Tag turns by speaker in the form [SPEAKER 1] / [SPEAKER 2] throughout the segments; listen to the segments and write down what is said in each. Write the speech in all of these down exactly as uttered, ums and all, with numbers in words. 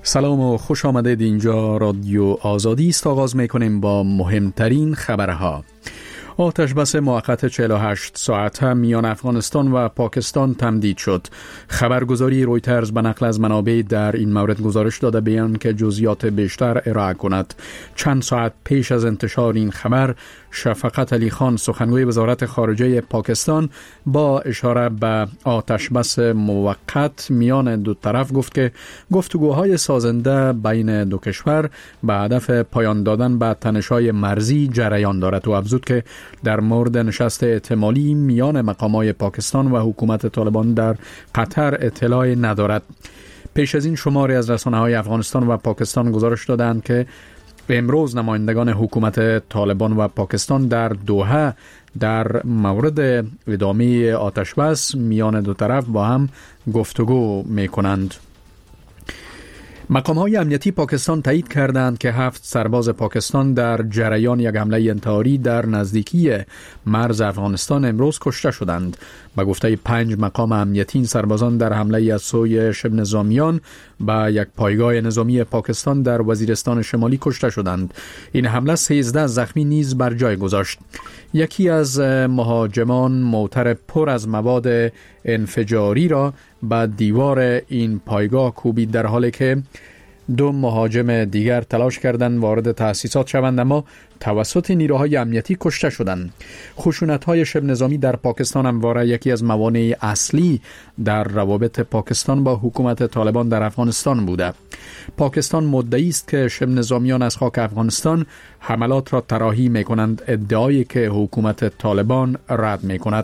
[SPEAKER 1] سلام و خوش آمدید. اینجا رادیو آزادی است. آغاز میکنیم با مهمترین خبرها. آتش بس موقت چهل و هشت ساعته میان افغانستان و پاکستان تمدید شد. خبرگزاری رویترز به نقل از منابع در این مورد گزارش داده بیان که جزئیات بیشتر ارائه کند. چند ساعت پیش از انتشار این خبر، شفقت علی خان سخنگوی وزارت خارجه پاکستان با اشاره به آتش بس موقت میان دو طرف گفت که گفتگوهای سازنده بین دو کشور به هدف پایان دادن به تنش‌های مرزی جریان دارد و افزود که در مورد نشست احتمالی میان مقامات پاکستان و حکومت طالبان در قطر اطلاعی ندارد. پیش از این شماری از رسانه‌های افغانستان و پاکستان گزارش دادند که امروز نمایندگان حکومت طالبان و پاکستان در دوحه در مورد ادامه آتش بس میان دو طرف با هم گفتگو می‌کنند. مقام‌های امنیتی پاکستان تایید کردند که هفت سرباز پاکستان در جریان یک حمله انتحاری در نزدیکی مرز افغانستان امروز کشته شدند. به گفته پنج مقام امنیتی، این سربازان در حمله از سوی شبه نظامیان به یک پایگاه نظامی پاکستان در وزیرستان شمالی کشته شدند. این حمله سیزده زخمی نیز بر جای گذاشت. یکی از مهاجمان موتر پر از مواد انفجاری را به دیوار این پایگاه کوبید، در حالی که دو مهاجم دیگر تلاش کردند وارد تأسیسات شوند اما توسط نیروهای امنیتی کشته شدند. خشونت‌های شبه نظامی در پاکستان همواره یکی از موانع اصلی در روابط پاکستان با حکومت طالبان در افغانستان بوده. پاکستان مدعی است که شبه نظامیان از خاک افغانستان حملات را طراحی می‌کنند، ادعایی که حکومت طالبان رد می‌کند.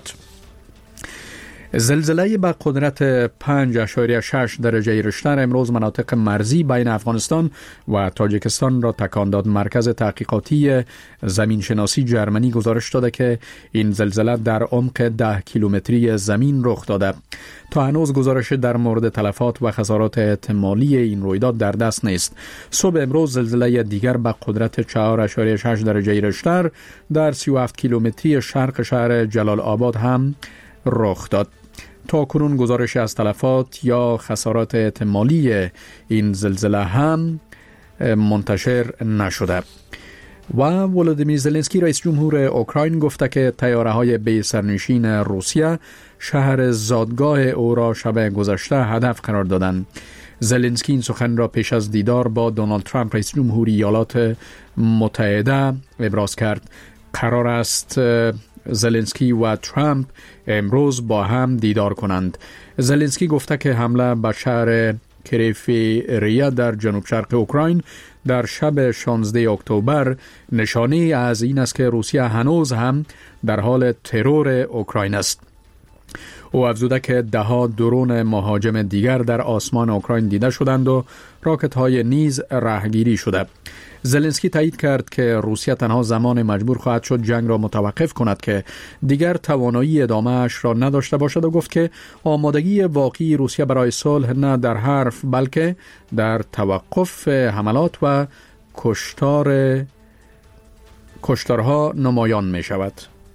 [SPEAKER 1] زلزله با قدرت پنج اشاریه شش درجه ریشتر امروز مناطق مرزی بین افغانستان و تاجیکستان را تکان داد. مرکز تحقیقاتی زمینشناسی جرمنی گزارش داده که این زلزله در عمق ده کیلومتری زمین رخ داده. تا هنوز گزارش در مورد تلفات و خسارات احتمالی این رویداد در دست نیست. صبح امروز زلزله دیگر با قدرت چهار اشاریه شش درجه ریشتر در سی و هفت کیلومتری شرق شهر جلال آباد هم رخ داد. تا کنون گزارش از تلفات یا خسارات احتمالی این زلزله هم منتشر نشده. و ولودیمیر زلنسکی رئیس جمهور اوکراین گفته که طیاره‌های بی سرنشین روسیه شهر زادگاه او را شب گذشته هدف قرار دادند. زلنسکی این سخن را پیش از دیدار با دونالد ترامپ رئیس جمهور ایالات متحده ابراز کرد. قرار است زلنسکی و ترامپ امروز با هم دیدار کنند. زلنسکی گفته که حمله به شهر کریفیریا در جنوب شرق اوکراین در شب شانزده اکتبر نشانه از این است که روسیه هنوز هم در حال ترور اوکراین است. او افزوده که ده ها درون مهاجم دیگر در آسمان اوکراین دیده شدند و راکت های نیز راهگیری شده. زلنسکی تایید کرد که روسیه تنها زمان مجبور خواهد شد جنگ را متوقف کند که دیگر توانایی ادامه اش را نداشته باشد و گفت که آمادگی واقعی روسیه برای صلح نه در حرف بلکه در توقف حملات و کشتار کشتارها نمایان می شود.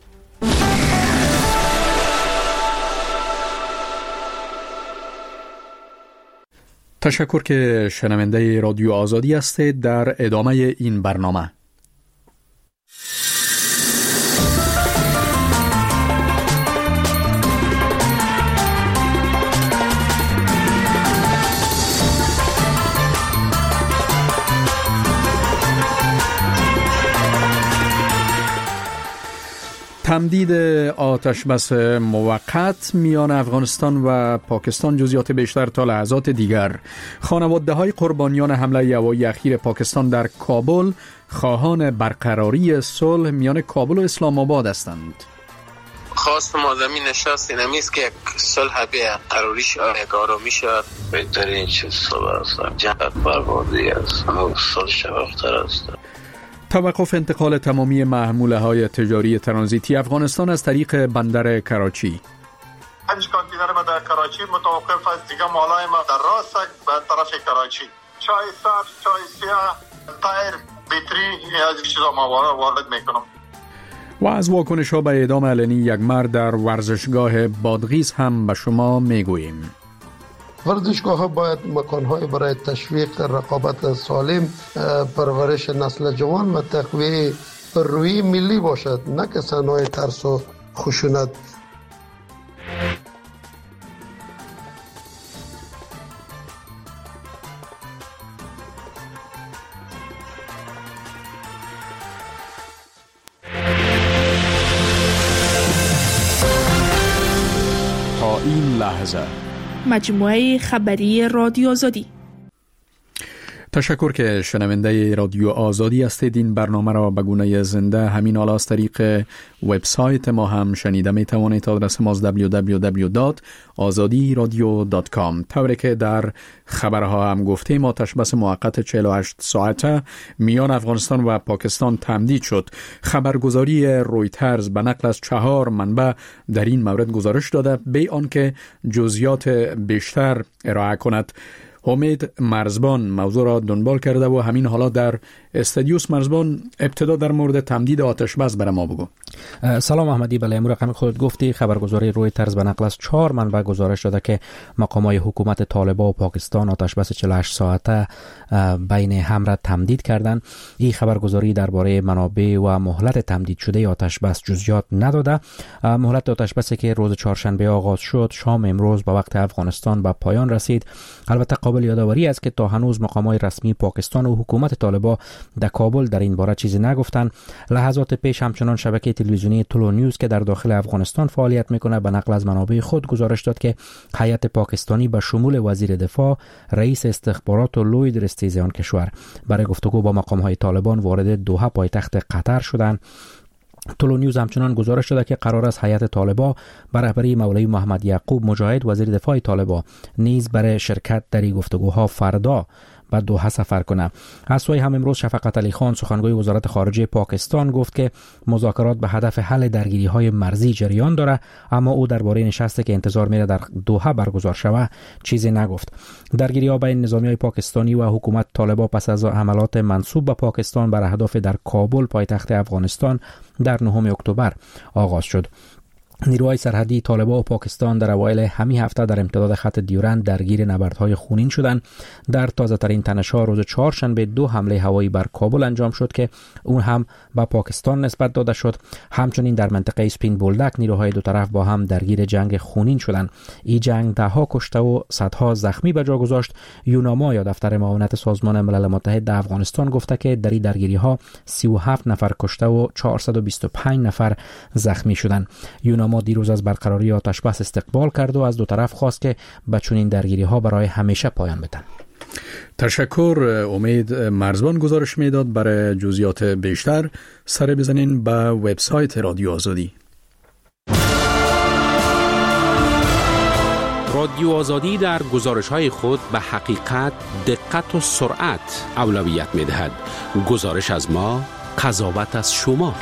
[SPEAKER 1] تشکر که شنونده رادیو آزادی هستید. در ادامه این برنامه تمدید آتش بس موقت میان افغانستان و پاکستان، جزئیات بیشتر تا لحظات دیگر. خانواده های قربانیان حمله هوایی اخیر پاکستان در کابل خواهان برقراری صلح میان کابل و اسلام آباد هستند.
[SPEAKER 2] خواست ما زمین نشست اینمی است که صلح برقراری شود، آرامی شود. بهترین چیز صلح است. جنگ بربادی است. صلح شفافتر است.
[SPEAKER 1] توقف انتقال تمامی محموله های تجاری ترانزیتی افغانستان از طریق بندر کراچی.
[SPEAKER 3] پنج کانتینر ما در کراچی متوقف است. دیگه مالای ما در راست به طرف کراچی. چای سبز، چای سیاه، تایر، بیتری، از چیزا ما وارد میکنم.
[SPEAKER 1] و از واکنش ها به اعدام علنی یک مرد در ورزشگاه بادغیس هم به شما میگوییم.
[SPEAKER 4] ورزشگاه ها باید مکان های برای تشویق رقابت سالم، پرورش نسل جوان و تقویت روحی ملی باشد، نه که صحنه‌های ترس و خشونت.
[SPEAKER 1] تا این لحظه
[SPEAKER 5] مجموعه خبری رادیو آزادی.
[SPEAKER 1] تشکر که شنونده رادیو آزادی هستید. این برنامه را به گونه زنده همین حالا از طریق وبسایت ما هم شنیده می توانید. آدرس ما دبلیو دبلیو دبلیو دات آزادی رادیو دات کام. طوری که در خبرها هم گفتیم آتش بس موقت چهل و هشت ساعته میان افغانستان و پاکستان تمدید شد. خبرگزاری رویترز به نقل از چهار منبع در این مورد گزارش داده به آنکه جزئیات بیشتر ارائه کند. امید مرزبان موضوع را دنبال کرده و همین حالا در استودیوس. مرزبان، ابتدا در مورد تمدید آتش بس برای ما بگو.
[SPEAKER 6] سلام احمدی. بله، امروز رقم خودت گفتی. خبرگزاری رویترز به نقل از چهار منبع گزارش داده که مقامات حکومت طالبان و پاکستان آتش بس چهل و هشت ساعته بین هم را تمدید کردند. این خبرگزاری درباره منابع و مهلت تمدید شده آتش بس جزئیات نداده. مهلت آتش بسی که روز چهارشنبه آغاز شد شام امروز به وقت افغانستان به پایان رسید. البته قابل یادآوری است که تا هنوز مقامات رسمی پاکستان و حکومت طالبان در کابل در این باره چیزی نگفتند. لحظات پیش همچنان شبکه تلویزیونی تولو نیوز که در داخل افغانستان فعالیت میکنه به نقل از منابع خود گزارش داد که هیئت پاکستانی به شمول وزیر دفاع، رئیس استخبارات و لوی درستیزی آن کشور برای گفتگو با مقامات طالبان وارد دوحه پایتخت قطر شدند. تولو نیوز همچنان گزارش داده که قرار است هیئت طالبان به رهبری مولوی محمد یعقوب مجاهد وزیر دفاع طالبان نیز برای شرکت در این گفتگوها فردا به دوحه سفر کنه. از سوی هم امروز شفقت علی خان سخنگوی وزارت خارجه پاکستان گفت که مذاکرات به هدف حل درگیری‌های مرزی جریان داره، اما او درباره نشستی که انتظار میره در دوحه برگزار شود چیزی نگفت. درگیری‌ها بین نظامیای پاکستانی و حکومت طالبان پس از حملات منسوب به پاکستان بر اهداف در کابل پایتخت افغانستان در نهم اکتبر آغاز شد. نیروهای سرحدی طالبان و پاکستان در اوایل همین هفته در امتداد خط دیورند درگیر نبردهای خونین شدند. در تازه ترین تنش‌ها روز چهارشنبه دو حمله هوایی بر کابل انجام شد که اون هم به پاکستان نسبت داده شد. همچنین در منطقه سپین بولدک نیروهای دو طرف با هم درگیر جنگ خونین شدند. این جنگ ده ها کشته و صدها زخمی به جا گذاشت. یوناما یا دفتر معاونت سازمان ملل متحد در افغانستان گفته که در این درگیری‌ها سی و هفت نفر کشته و چهارصد و بیست و پنج نفر زخمی شدند. یوناما ما دیروز از برقراری آتش بس استقبال کرد و از دو طرف خواست که به چنین درگیری ها برای همیشه پایان بدن.
[SPEAKER 1] تشکر. امید مرزبان گزارش میداد. برای جزئیات بیشتر سر بزنین به وبسایت رادیو آزادی.
[SPEAKER 7] رادیو آزادی در گزارش‌های خود به حقیقت، دقت و سرعت اولویت می‌دهد. گزارش از ما، قضاوت از شما.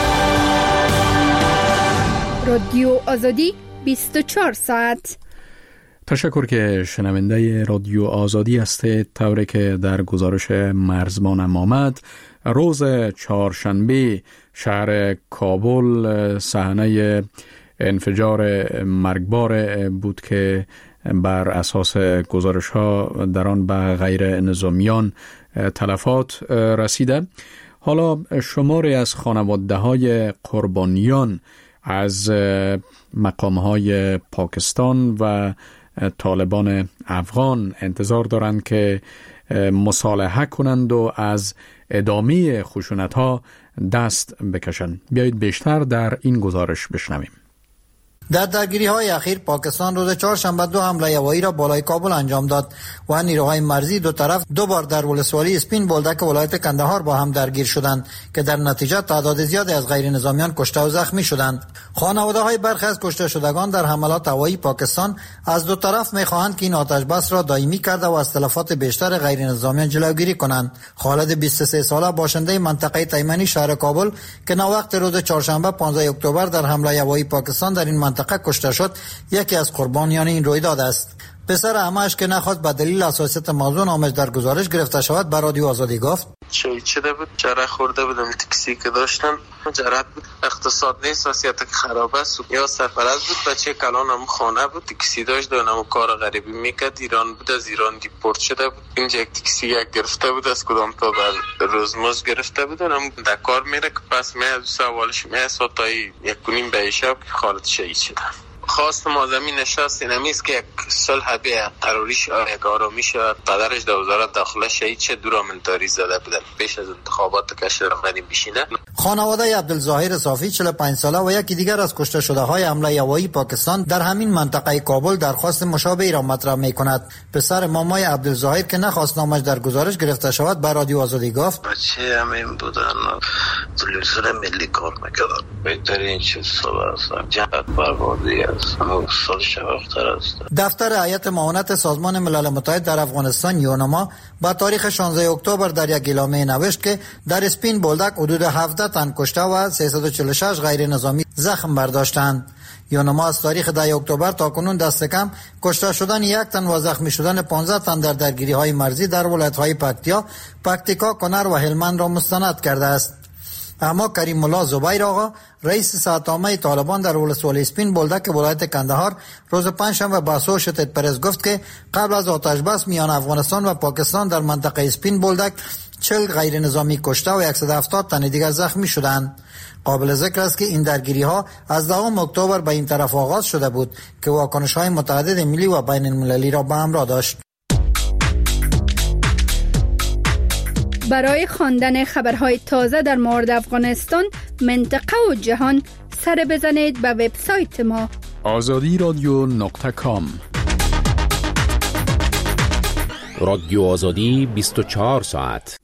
[SPEAKER 5] رادیو آزادی بیست و چهار ساعت.
[SPEAKER 1] تشکر که شنونده رادیو آزادی هستید. طوری که در گزارش مرزبانم آمد، روز چهارشنبه شهر کابل صحنه انفجار مرگبار بود که بر اساس گزارش ها در آن به غیر نظامیان تلفات رسیده. حالا شماری از خانواده های قربانیان از مقام‌های پاکستان و طالبان افغان انتظار دارند که مصالحه کنند و از ادامه خشونت‌ها دست بکشند. بیایید بیشتر در این گزارش بشنویم.
[SPEAKER 8] در درگیری های اخیر پاکستان روز چهارشنبه دو حمله هوایی را بالای کابل انجام داد و نیروهای مرزی دو طرف دو بار در ولسوالی اسپین بولدک ولایت کندهار با هم درگیر شدند که در نتیجه تعداد زیادی از غیر نظامیان کشته و زخمی شدند. خانواده های برخی از کشته شدگان در حملات هوایی پاکستان از دو طرف می‌خواهند که این آتش بس را دائمی کرده و از تلفات بیشتر غیر نظامیان جلوگیری کنند. خالد بیست و سه ساله باشنده منطقه تیمنی شهر کابل که ناوقت روز چهارشنبه پانزده اکتبر در حمله هوایی پاکستان در این منطقه کشته شد، یکی از قربانیان این رویداد است. پسر عمه‌اش که نخواست به دلیل حساسیت موضوع نامش در گزارش گرفته شود به رادیو آزادی گفت
[SPEAKER 2] چای چده بود، جره خورده بودم، تاکسی که داشتم جرات بود، اقتصاد نیست، وضعیت خراب است، یا سرپرست بود، بچه کلان هم خانه بود، تاکسی داشت و کار غریبی میکرد، ایران بود، از ایران دیپورت شده بود، اینجا یک تاکسی یک گرفته بود، از کدام تا بر روزمز گرفته بود، هم در کار میره که پس می از سوالش می از تایی یک کنیم به شب که خالد شهید شده. خواست ما زمین نشست اینمیست که یک صلح به تروریش یک آرامی شد. پدرش در وزارت داخله شهید شد، دو رامنتاری زده بودن پیش از انتخابات که اشرف غنی بشینه.
[SPEAKER 8] خانواده عبدالظاهر صافی چهل و پنج ساله و یکی دیگر از کشته شده های حمله هوایی پاکستان در همین منطقه کابل درخواست مشابهی را مطرح می کند. پسر مامای عبدالظاهر که نخواست نامش در گزارش گرفته شود به رادیو آزادی گفت
[SPEAKER 2] بچه همین بودن، تلویزیون ملی کار میکردن، بهترین چیز صبح است، جهت بربادی است.
[SPEAKER 8] دفتر هیئت معاونت سازمان ملل متحد در افغانستان یونما با تاریخ شانزده اکتبر در یک اعلامیه نوشت که در اسپین بولدک حدود هفده تن کشته و سیصد و چهل و شش غیر نظامی زخم برداشتند. یونما از تاریخ ده اکتبر تا کنون دست کم کشته شدن یک تن و زخمی شدن پانزده تن در درگیری های مرزی در ولایت های پکتیا، پکتیکا، کنر و هلمند را مستند کرده است. اما کریم الله زبیر آقا رئیس ساعت عامه طالبان در ولسوالی اسپین بولدک ولایت کندهار روز پنجشنبه به اسوشیتد پرس گفت که قبل از آتش بس میان افغانستان و پاکستان در منطقه اسپین بولدک چهل غیر نظامی کشته و صد و هفتاد تن دیگر زخمی شدند. قابل ذکر است که این درگیری ها از دهم اکتبر به این طرف آغاز شده بود که واکنش های متعدد ملی و بین المللی را به همراه داشت.
[SPEAKER 5] برای خواندن خبرهای تازه در مورد افغانستان، منطقه و جهان سر بزنید به وبسایت ما
[SPEAKER 1] آزادی رادیو نقطه کام.
[SPEAKER 7] رادیو آزادی بیست و چهار ساعت.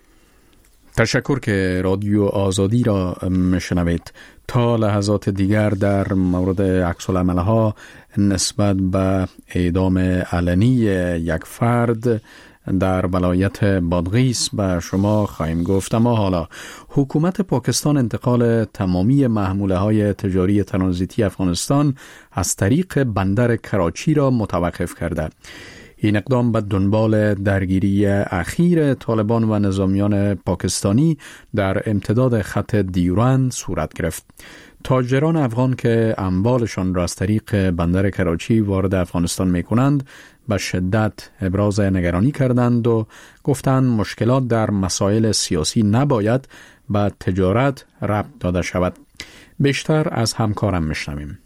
[SPEAKER 1] تشکر که رادیو آزادی را میشنوید. تا لحظات دیگر در مورد عکس العمل‌ها نسبت به اعدام علنی یک فرد در ولایت بادغیس به شما خواهیم گفت. اما حالا حکومت پاکستان انتقال تمامی محموله های تجاری ترانزیتی افغانستان از طریق بندر کراچی را متوقف کرده. این اقدام به دنبال درگیری اخیر طالبان و نظامیان پاکستانی در امتداد خط دیورند صورت گرفت. تاجران افغان که اموالشان را از طریق بندر کراچی وارد افغانستان می کنند به شدت ابراز نگرانی کردند و گفتند مشکلات در مسائل سیاسی نباید به تجارت ربط داده شود. بیشتر از همکارم میشنویم.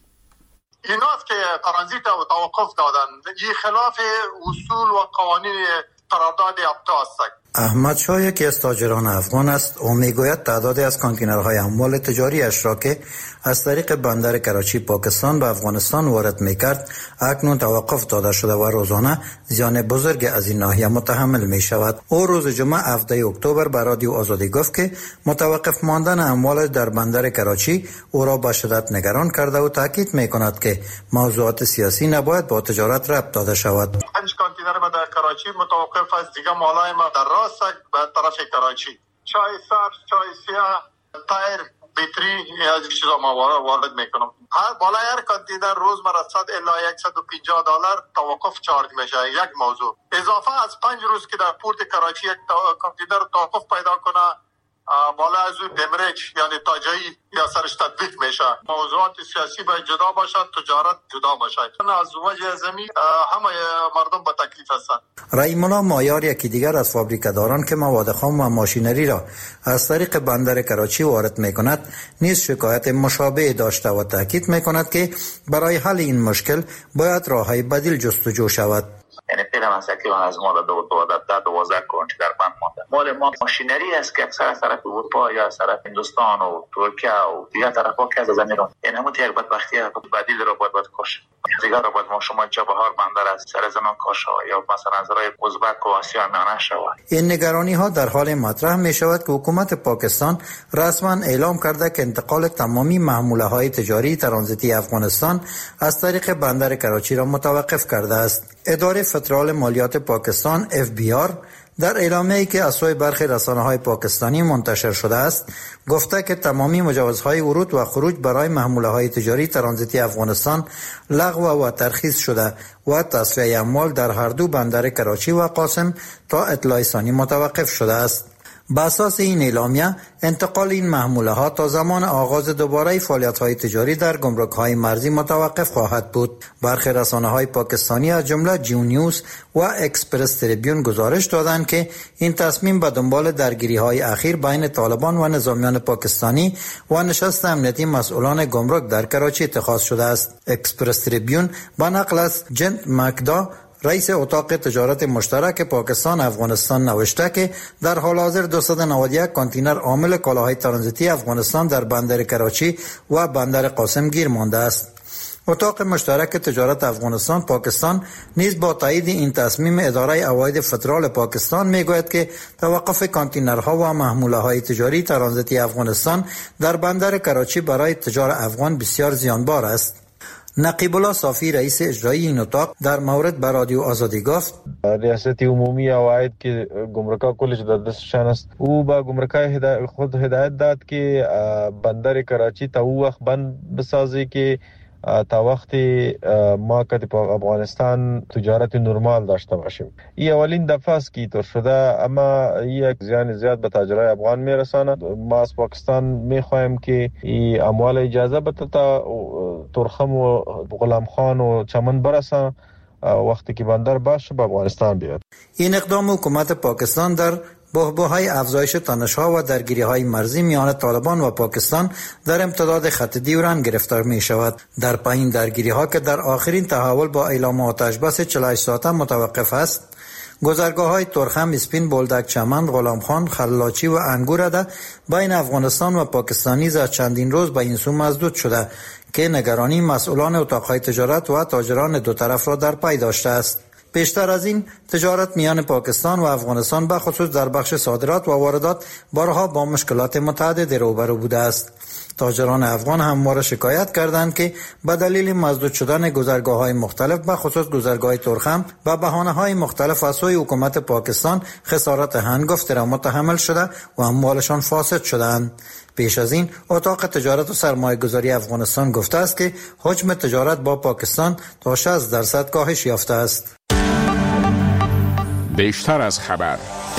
[SPEAKER 3] ایناست که ترانزیت و توقف دادن، این خلاف اصول و قوانین قرارداد ابتا است.
[SPEAKER 8] احمد شاه یکی از تاجران افغان است و میگوید تعدادی از کانتینرهای اموال تجاری اش را که از طریق بندر کراچی پاکستان به افغانستان وارد میکرد اکنون توقف داده شده و روزانه زیان بزرگ از این ناحیه متحمل می شود. او روز جمعه هفده اکتبر به رادیو آزادی گفت که متوقف ماندن اموال در بندر کراچی او را به شدت نگران کرده و تاکید می کند که موضوعات سیاسی نباید با تجارت ربط داده شود.
[SPEAKER 3] پنج کانتینر ما در کراچی متوقف است، دیگه مالای ما در راسک به طرف کراچی، چای سبز، چای سیاه، تایر، بیتری از چیزا ما وارد میکنم. هر بالای هر کانتینر روز مرا صد الی صد و پنجاه دلار توقف چارج میشه. یک موضوع اضافه از پنج روز که در پورت کراچی یک کانتینر توقف پیدا کنه، بالا از اون دمرج یعنی تاجایی یا سرش تطبیق میشه. موضوعات سیاسی باید جدا باشد، تجارت جدا باشد. از وجه زمین همه مردم با تکلیف هستند.
[SPEAKER 8] رحیم الله مایار یکی دیگر از فابریکه‌داران که مواد خام و ماشینری را از طریق بندر کراچی وارد میکند نیز شکایت مشابه داشته و تاکید میکند که برای حل این مشکل باید راههای بدیل جستجو شود.
[SPEAKER 9] یعنی پیدا مسئله من از مال دو دو دو دوازده کرونچ در بند مانده. مال ما ماشینری است که اکثر از طرف اروپا یا از طرف هندوستان و ترکیه و دیگر طرفا که از زمین رو این همون یک بدبختی بدیل رو باید باید کش. دیگر رو باید ما شما جا بهار بندر از سر زمان کاش یا مثلا از راه ازبک و آسیا میانه شود.
[SPEAKER 8] این نگرانی ها در حال مطرح می شود که حکومت پاکستان رسما اعلام کرده که انتقال تمامی محموله های تجاری ترانزیتی افغانستان از طریق بندر کراچی را متوقف کرده است. اداره فدرال مالیات پاکستان اف بی آر در اعلامیه‌ای که از سوی برخی رسانه‌های پاکستانی منتشر شده است گفته که تمامی مجوزهای ورود و خروج برای محموله‌های تجاری ترانزیتی افغانستان لغو و ترخیص شده و تصفیه اموال در هر دو بندر کراچی و قاسم تا اطلاع ثانی متوقف شده است. بر اساس این اعلامیه انتقال این محموله ها تا زمان آغاز دوباره فعالیت های تجاری در گمرک های مرزی متوقف خواهد بود. برخی رسانه های پاکستانی از جمله جیو نیوز و اکسپرس تریبیون گزارش دادند که این تصمیم به دنبال درگیری های اخیر بین طالبان و نظامیان پاکستانی و نشست امنیتی مسئولان گمرک در کراچی اتخاذ شده است. اکسپرس تریبیون با نقل از جنت مکدا رئیس اتاق تجارت مشترک پاکستان افغانستان نوشته که در حال حاضر دویست و نود و یک کانتینر حامل کالاهای ترانزیتی افغانستان در بندر کراچی و بندر قاسم گیر مانده است. اتاق مشترک تجارت افغانستان پاکستان نیز با تایید این تصمیم اداره عواید فدرال پاکستان میگوید که توقف کانتینرها و محموله‌های تجاری ترانزیتی افغانستان در بندر کراچی برای تجار افغان بسیار زیانبار است. نقیب الله صافی رئیس اجرایی این اتاق در مورد به رادیو آزادی گفت
[SPEAKER 10] ریاست عمومی عواید که گمرک‌ها کلش در دستشان است او با گمرک‌های خود هدایت داد که بندر کراچی تا او وقت بند بسازه که تا وقتی ما که په افغانستان تجارت نرمال داشته باشیم. این اولین دفعه است که طور شده، اما یک زیان زیاد به تاجرای افغان میرساند. ما از پاکستان میخواهیم که این اموال اجازه بده تا ترخم و غلام خان و چمن برسن وقتی که بندر باشه به افغانستان بیاد.
[SPEAKER 8] این اقدام حکومت پاکستان در بحبوحهای افزایش تنش‌ها و درگیری‌های مرزی میان طالبان و پاکستان در امتداد خط دیوران گرفتار می شود. در پایین درگیری‌ها که در آخرین تحول با اعلام آتش بس چهل و هشت ساعته متوقف است، گذرگاه‌های ترخم، اسپین، بولدک، چمن، غلامخان، خلاچی و انگورده بین افغانستان و پاکستانی از چندین روز به این سو مسدود شده که نگرانی مسئولان اتاق‌های تجارت و تاجران دو طرف را در پی داشته است. بیشتر از این، تجارت میان پاکستان و افغانستان به خصوص در بخش صادرات و واردات بارها با مشکلات متعددی روبرو بوده است. تاجران افغان همواره شکایت کردند که به دلیل مسدود شدن گذرگاه‌های مختلف به خصوص گذرگاه ترخم و بهانه‌های مختلف از سوی حکومت پاکستان خسارت هنگفت را متحمل شده و اموالشان فاسد شدند. پیش از این اتاق تجارت و سرمایه گذاری افغانستان گفته است که حجم تجارت با پاکستان تا شصت درصد کاهش یافته است.
[SPEAKER 7] بیشتر از خبر.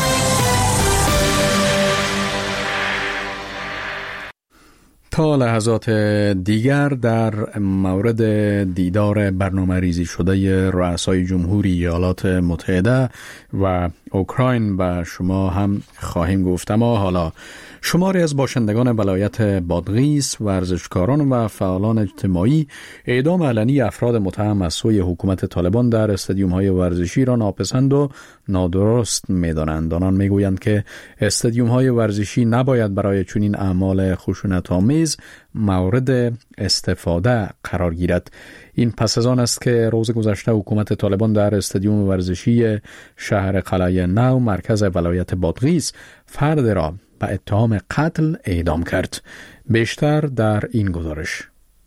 [SPEAKER 1] تا لحظات دیگر در مورد دیدار برنامه ریزی شده رؤسای جمهوری ایالات متحده و اوکراین به شما هم خواهیم گفت. اما حالا شماری از باشندگان ولایت بادغیس، ورزشکاران و فعالان اجتماعی اعدام علنی افراد متهم از سوی حکومت طالبان در استادیوم‌های ورزشی را ناپسند و نادرست می‌دانند. آنان می‌گویند که استادیوم‌های ورزشی نباید برای چنین اعمال خشونت‌آمیز مورد استفاده قرار گیرد. این پس از آن است که روز گذشته حکومت طالبان در استادیوم ورزشی شهر قلعه نو مرکز ولایت بادغیس فرد را به اتهام قتل اعدام کرد. بیشتر در این گزارش.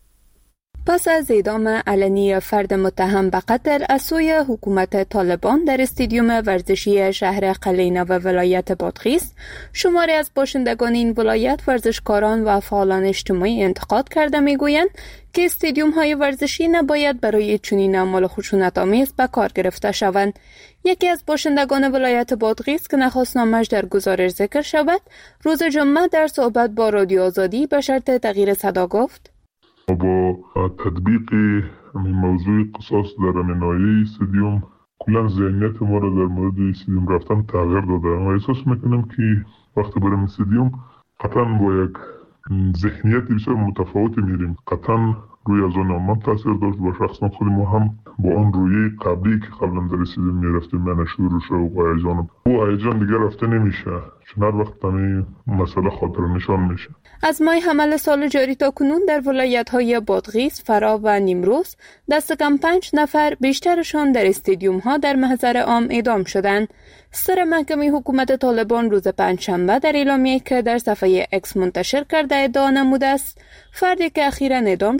[SPEAKER 5] پس از اعدام علنی فرد متهم به قتل از سوی حکومت طالبان در استادیوم ورزشی شهر قلعه نو و ولایت بادغیس، شماری از باشندگان این ولایت، ورزشکاران و فعالان اجتماعی انتقاد کرده میگویند که استادیوم های ورزشی نباید برای چنین اعمال خشونت‌آمیز به کار گرفته شوند. یکی از باشندگان ولایت بادغیس که نخواست نامش در گزارش ذکر شود، روز جمعه در صحبت با رادیو آزادی به شرط تغییر صدا گفت:
[SPEAKER 11] با تطبیق موضوع قصاص در نهایی استادیوم کلا ذهنیت ما را در مورد استادیوم رفتن تغییر داده و احساس میکنم که وقتی بریم استادیوم قطعا با یک ذهنیت بسیار متفاوتی میریم. قطعا روی از آن ما تاثیر داشت. با شخص ما خود ما هم با آن روی قبلی که قبلا در استادیوم میرفتیم من شروع شد و هیجان او هیجان دیگه رفته نمیشه، چون هر وقت همین مسئله خاطر نشان میشه.
[SPEAKER 5] از ماه حمل سال جاری تا کنون در ولایت‌های بادغیس، فرا و نیمروز دست کم پنج نفر، بیشترشان در استادیوم‌ها در محضر عام اعدام شدند. سر محکمه حکومت طالبان روز پنجشنبه در اعلامیه‌ای که در صفحه اکس منتشر کرده ادعا نموده است فردی که اخیراً اعدام شد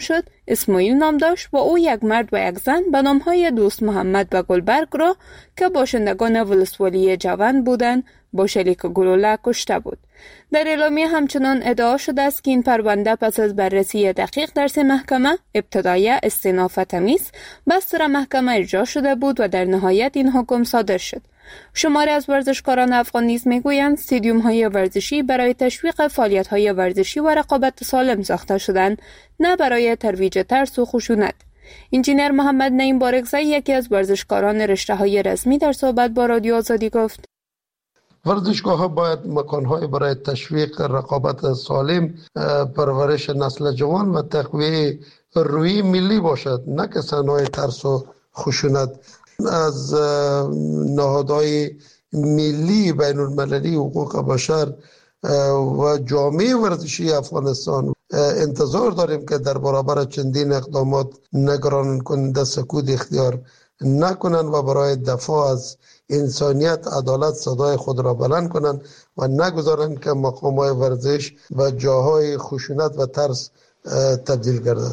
[SPEAKER 5] اسماعیل نام داشت و او یک مرد و یک زن به نامهای دوست محمد و گلبرگ را که باشندگان ولسوالی جوان بودند با شلیک گلوله کشته بود. در اعلامیه همچنان ادعا شده است که این پرونده پس از بررسی دقیق در سه محکمه ابتدایی، استئناف و تمیز به سر محکمه ارجاع شده بود و در نهایت این حکم صادر شد. شماری از ورزشکاران افغان نیز میگویند استادیوم های ورزشی برای تشویق فعالیت های ورزشی و رقابت سالم ساخته شدند، نه برای ترویج ترس و خشونت. انجینر محمد نعیم بارگزایی یکی از ورزشکاران رشته های رسمی در صحبت با رادیو آزادی گفت:
[SPEAKER 4] ورزشگاه ها باید مکان‌های برای تشویق رقابت سالم، پرورش نسل جوان و تقویت روحی ملی باشد، نه که صحنه‌های ترس و خشونت. از نهادهای ملی بین المللی حقوق بشر و جامعه ورزشی افغانستان انتظار داریم که در برابر چندین اقدامات نگران کننده سکوت اختیار نکنند و برای دفاع از انسانیت، عدالت صدای خود را بلند کنند و نگذارند که مقامات ورزش و جاهای خشونت و ترس تبدیل گردد.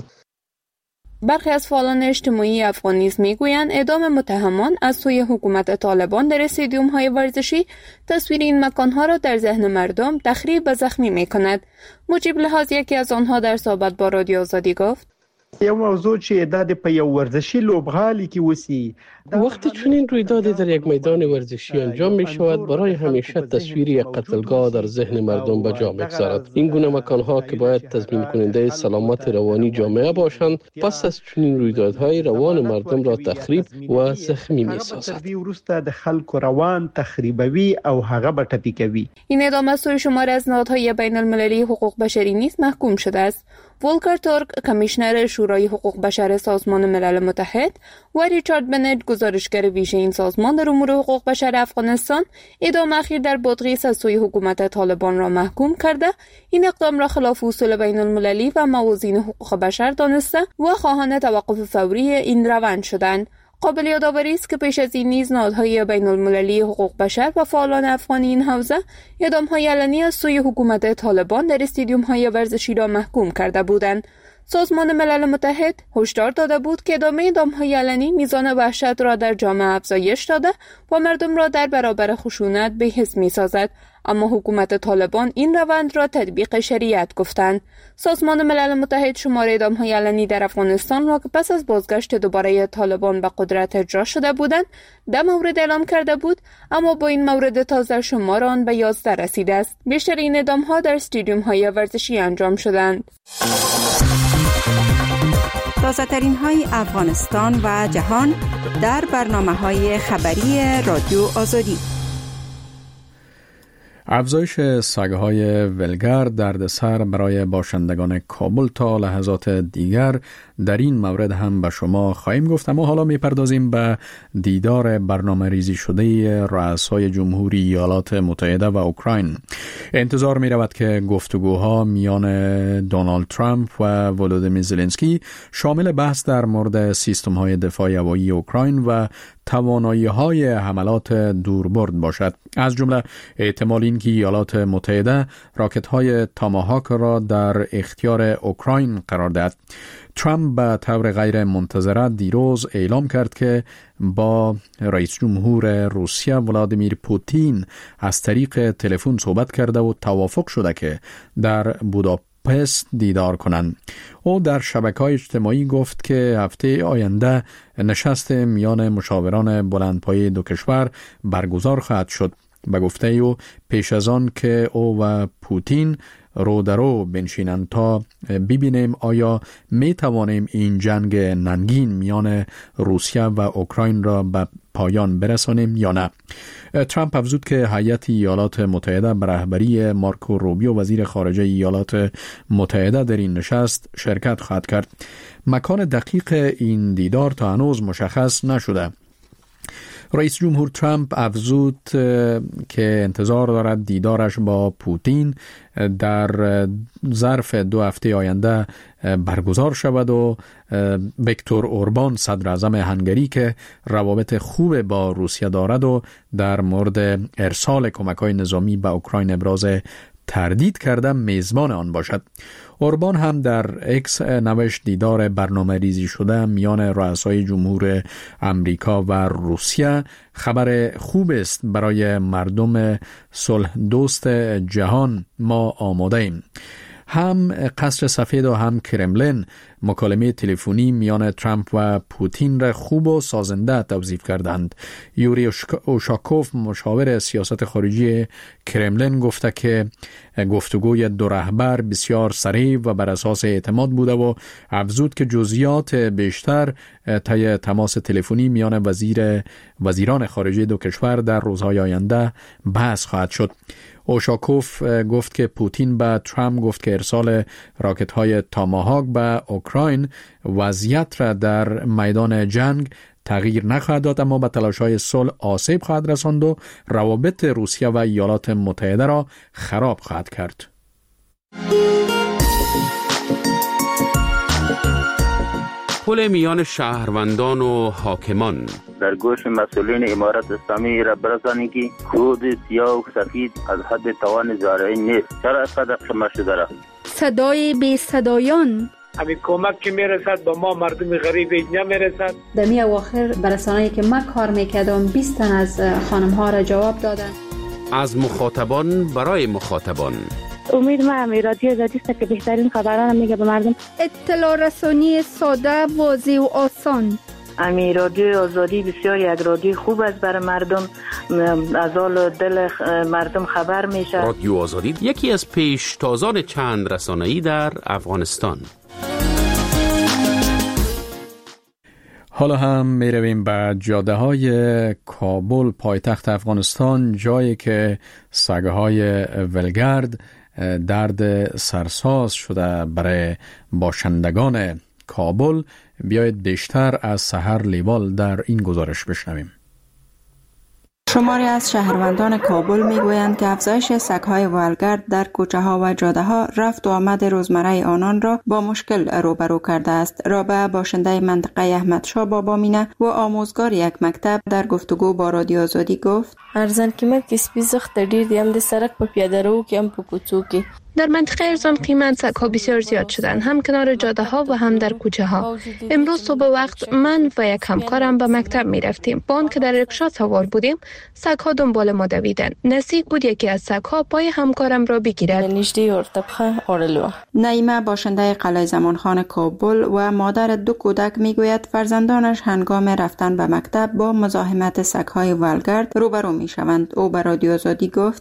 [SPEAKER 5] برخی از فعالان اجتماعی افغان نیز میگویند اعدام متهمان از سوی حکومت طالبان در استادیوم های ورزشی تصویر این مکان ها را در ذهن مردم تخریب و زخمی می کند. مجیب لحاظ یکی از آنها در صحبت با رادیو آزادی گفت:
[SPEAKER 12] یو موضوع چې د په یو ورزشي لوبغالي کې وسی،
[SPEAKER 13] وقتی چنین رویدادی در یک میدان ورزشی انجام می شود برای همیشه تصویری یک قتلگاه در ذهن مردم به جا می‌گذارد. این گونه مکان‌ها که باید تضمین کننده سلامت روانی جامعه باشند، پس از چنین رویدادهای روان مردم را تخریب و زخمی می‌سازد.
[SPEAKER 12] د خلکو روان تخریبوي او هغه به ټپي کوي.
[SPEAKER 5] این اعدام از سوی شماری از نهادهای بین المللی حقوق بشری نیز محکوم شده است. ولکر تورک، کمیشنر شورای حقوق بشر سازمان ملل متحد و ریچارد بنت، گزارشگر ویژه این سازمان در امور حقوق بشر افغانستان، اعدام اخیر در بادغیس از سوی حکومت طالبان را محکوم کرده این اقدام را خلاف اصول بین المللی و موازین حقوق بشر دانسته و خواهان توقف فوری این روند شدند. قابل یادآوری است که پیش از این نیز نهادهای بین المللی حقوق بشر و فعالان افغانی این حوزه اعدام‌های علنی از سوی حکومت طالبان در استادیوم‌های ورزشی را محکوم کرده بودند. سازمان ملل متحد هشدار داده بود که ادامه اعدام‌های علنی میزان وحشت را در جامعه افزایش داده و مردم را در برابر خشونت بی‌حس می‌سازد، اما حکومت طالبان این روند را تطبیق شریعت گفتند. سازمان ملل متحد شمار اعدام‌های علنی در افغانستان را که پس از بازگشت دوباره طالبان به قدرت اجرا شده بودند ده مورد اعلام کرده بود، اما با این مورد تازه شمار آن به یازده رسیده است. بیشتر این اعدام‌ها در استادیوم‌های ورزشی انجام شدند.
[SPEAKER 14] تازه ترین های افغانستان و جهان در برنامه های خبری رادیو آزادی.
[SPEAKER 1] افزایش سگ‌های ولگر دردسر برای باشندگان کابل. تا لحظات دیگر در این مورد هم به شما خواهیم گفت، اما حالا میپردازیم به دیدار برنامه ریزی شده رؤسای جمهوری ایالات متحده و اوکراین. انتظار می رود که گفتگوها میان دونالد ترامپ و ولودیمیر زلنسکی شامل بحث در مورد سیستم های دفاع هوایی اوکراین و توانایی های حملات دوربرد باشد. از جمله احتمال این که ایالات متحده راکت های تاماهاک را در اختیار اوکراین قرار دهد. ترامپ به طور غیر منتظره دیروز اعلام کرد که با رئیس جمهور روسیه ولادیمیر پوتین از طریق تلفن صحبت کرده و توافق شده که در بوداپست دیدار کنند. او در شبکه‌های اجتماعی گفت که هفته آینده نشست میان مشاوران بلندپایه دو کشور برگزار خواهد شد. به گفته او پیش از آن که او و پوتین رو در رو بنشینند تا ببینیم آیا می توانیم این جنگ ننگین میان روسیه و اوکراین را به پایان برسانیم یا نه. ترامپ افزود که هیئت ایالات متحده به رهبری مارکو روبیو وزیر خارجه ایالات متحده در این نشست شرکت خواهد کرد. مکان دقیق این دیدار تا هنوز مشخص نشده. رئیس جمهور ترامپ افزود که انتظار دارد دیدارش با پوتین در ظرف دو هفته آینده برگزار شود و ویکتور اوربان صدر اعظم هنگری که روابط خوب با روسیه دارد و در مورد ارسال کمک‌های نظامی به اوکراین ابراز تردید کرده میزبان آن باشد. اوربان هم در اکس نوشت دیدار برنامه ریزی شده میان رؤسای جمهور امریکا و روسیه خبر خوب است برای مردم صلح دوست جهان. ما آماده ایم. هم قصر سفید و هم کرملین مکالمه تلفنی میان ترامپ و پوتین را خوب و سازنده توصیف کردند. یوری اوشاکوف مشاور سیاست خارجی کرملین گفته که گفتگوی دو رهبر بسیار سریع و بر اساس اعتماد بوده و افزود که جزئیات بیشتر طی تماس تلفنی میان وزیر وزیران خارجه دو کشور در روزهای آینده بحث خواهد شد. اوشاکوف گفت که پوتین به ترامپ گفت که ارسال راکت‌های تاماهاک به اوکراین وضعیت را در میدان جنگ تغییر نخواهد داد، اما به تلاش‌های صلح آسیب خواهد رساند و روابط روسیه و ایالات متحده را خراب خواهد کرد.
[SPEAKER 7] پل میان شهروندان و حاکمان
[SPEAKER 15] در گوش مسئولین امارت اسلامی را برسانید که کود سیاه و سفید از حد توان زارعی نیست. چرا اینقدر خمه شده را؟
[SPEAKER 16] صدای بی صدایان
[SPEAKER 17] همین کمک که میرسد به ما مردم غریب نمیرسد.
[SPEAKER 18] در می اواخر برسانه‌ای که من کار میکردم بیست تن از خانم ها را جواب دادن.
[SPEAKER 7] از مخاطبان برای مخاطبان.
[SPEAKER 19] امید ما همی رادیو آزادی است که بهترین خبران میگه به مردم.
[SPEAKER 16] اطلاع رسانی ساده، واضح و آسان.
[SPEAKER 19] امی رادیو آزادی بسیار یک رادیو خوب است برای مردم، از حال دل مردم خبر میشه.
[SPEAKER 7] رادیو آزادی یکی از پیشتازان چند رسانه‌ای در افغانستان.
[SPEAKER 1] حالا هم می رویم به جاده های کابل پایتخت افغانستان، جایی که سگه های ولگرد درد سرساز شده برای باشندگان کابل. بیایید بیشتر از سحر لیوال در این گزارش بشنویم.
[SPEAKER 20] شماری از شهروندان کابل میگویند که افزایش سگ‌های ولگرد در کوچه‌ها و جاده‌ها رفت و آمد روزمره آنان را با مشکل روبرو کرده است. رابعه باشنده منطقه احمدشاه بابامینه و آموزگار یک مکتب در گفتگو با رادیو آزادی گفت:
[SPEAKER 21] ارزان قیمت کې سپي زخت ډیر دي، هم د سړک په پیاده رو کې هم په کوڅو کې.
[SPEAKER 22] در منطقه ارزان قیمت سگ‌ها بسیار زیاد شدن، هم کنار جاده ها و هم در کوچه ها. امروز صبح وقت من و یک همکارم به مکتب می رفتیم. با آن که در رکشا سوار بودیم، سگ‌ها دنبال ما دویدن. نزدیک بود یکی از سگ‌ها پای همکارم را بگیرد.
[SPEAKER 20] نعیمه باشنده قلعه زمانخان کابل و مادر دو کودک میگوید فرزندانش هنگام رفتن به مکتب با مزاحمت سگ‌های ولگرد روبرو میشوند. او به رادیو آزادی گفت: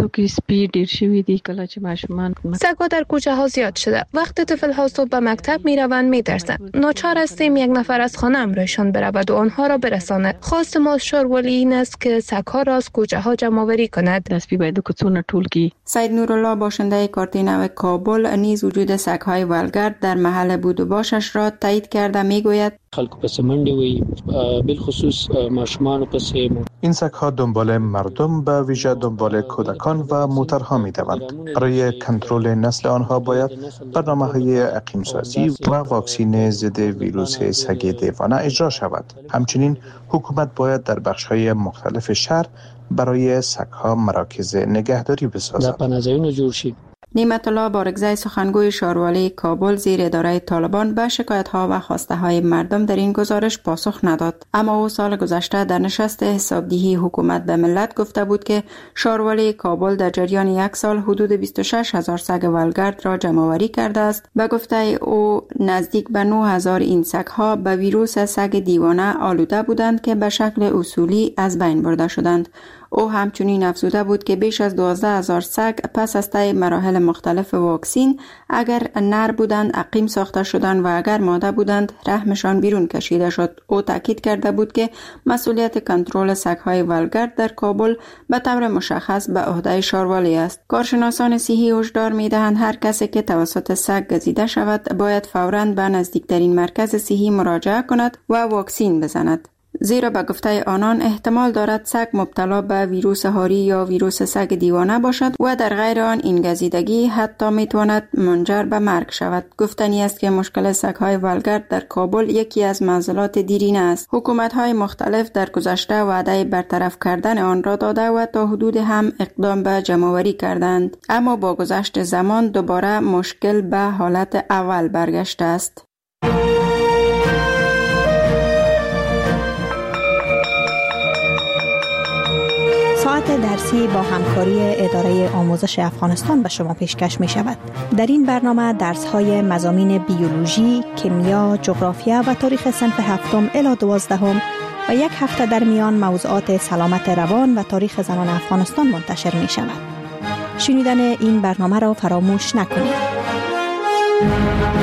[SPEAKER 22] سگ‌ها در کوچه ها زیاد شده. وقتی طفل ها صبح به مکتب می روند می ترسند. ناچار هستیم یک نفر از خانه امرایشان برود و آنها را برساند. خواست ما شارولی این است که سگ‌ها را از کوچه ها جمع آوری کند.
[SPEAKER 20] سید نورالله باشنده کارتی نو کابل نیز وجود سگ‌های ولگرد در محل بود و باشش را تایید کرده میگوید:
[SPEAKER 23] خلکو پس منډه وي، بالخصوص ماشومان پس.
[SPEAKER 24] این سگ‌ها دنبال مردم، به ویژه دنبال کودکان و موترها می‌دوند. برای کنترل نسل آنها باید برنامه‌های اقیم سازی و واکسین ضد ویروس سگ دیوانه اجرا شود. همچنین حکومت باید در بخش‌های مختلف شهر برای سگ‌ها مراکز نگهداری بسازد.
[SPEAKER 20] نعمت الله بارگزای سخنگوی شاروالی کابل زیر اداره طالبان به شکایت‌ها و خواسته‌های مردم در این گزارش پاسخ نداد. اما او سال گذشته در نشست حسابدهی حکومت به ملت گفته بود که شاروالی کابل در جریان یک سال حدود بیست و شش هزار سگ ولگرد را جمع‌آوری کرده است. به گفته او نزدیک به نه هزار این سگ‌ها به ویروس سگ دیوانه آلوده بودند که به شکل اصولی از بین برده شدند. او همچنین افزوده بود که بیش از دوازده هزار سگ پس از طی مراحل مختلف واکسین اگر نر بودند عقیم ساخته شدند و اگر ماده بودند رحمشان بیرون کشیده شد. او تاکید کرده بود که مسئولیت کنترل سگ‌های ولگرد در کابل به طور مشخص به عهده شاروالی است. کارشناسان صحی هشدار می‌دهند هر کسی که توسط سگ گزیده شود باید فوراً به نزدیکترین مرکز صحی مراجعه کند و واکسین بزند. زیرا به گفته آنان احتمال دارد سگ مبتلا به ویروس هاری یا ویروس سگ دیوانه باشد و در غیر آن این گزیدگی حتی میتواند منجر به مرگ شود. گفتنی است که مشکل سگ‌های ولگرد در کابل یکی از معضلات دیرینه است. حکومت‌های مختلف در گذشته وعده برطرف کردن آن را داده و تا حدود هم اقدام به جمع‌آوری کردند، اما با گذشت زمان دوباره مشکل به حالت اول برگشته است.
[SPEAKER 2] ساعت درسی با همکاری اداره آموزش افغانستان به شما پیشکش می شود. در این برنامه درس های مضامین بیولوژی، کیمیا، جغرافیا و تاریخ صنف هفتم الی دوازدهم و یک هفته در میان موضوعات سلامت روان و تاریخ زنان افغانستان منتشر می شود. شنیدن این برنامه را فراموش نکنید.